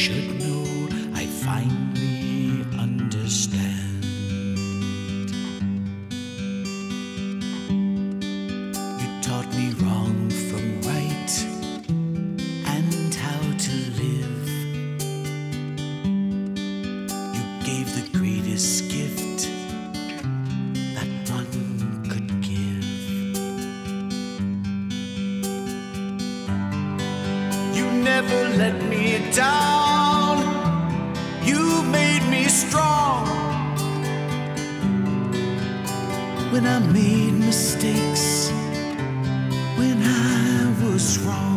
should know, I finally understand. You taught me wrong from right and how to live. You gave the greatest gift that one could give. You never let me down. You made me strong. When I made mistakes, when I was wrong.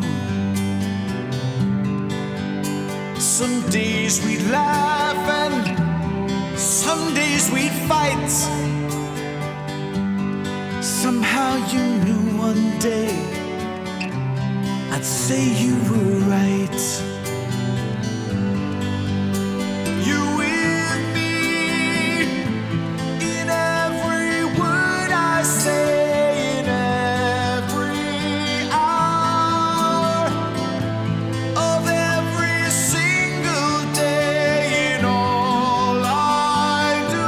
Some days we'd laugh and some days we'd fight. Somehow you knew one day I'd say you were right. You with me in every word I say, in every hour of every single day, in all I do.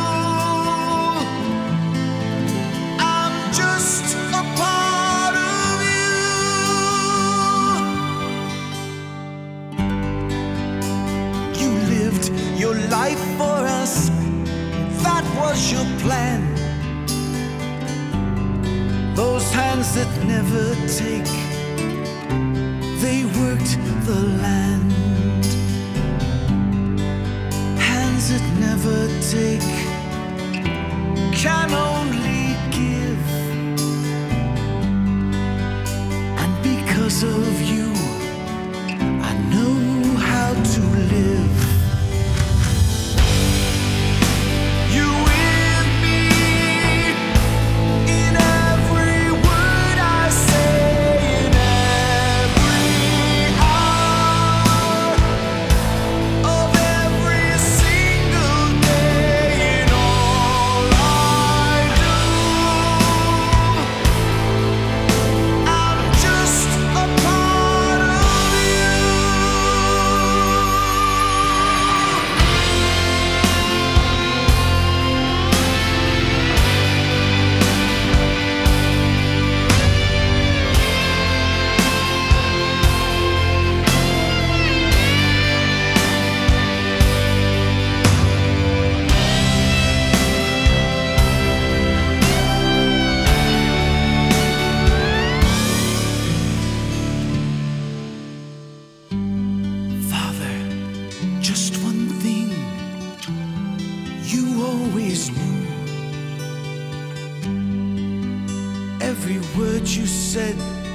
I'm just a part of you. You lived your life for us, that was your plan. Those hands that never take, they worked the land. Hands that never take can only give. And because of you, I know how to live. You with me in every word I say, in every hour of every single day, in all I do. I'm just a part of you. Father, just one thing you always knew. Every word you said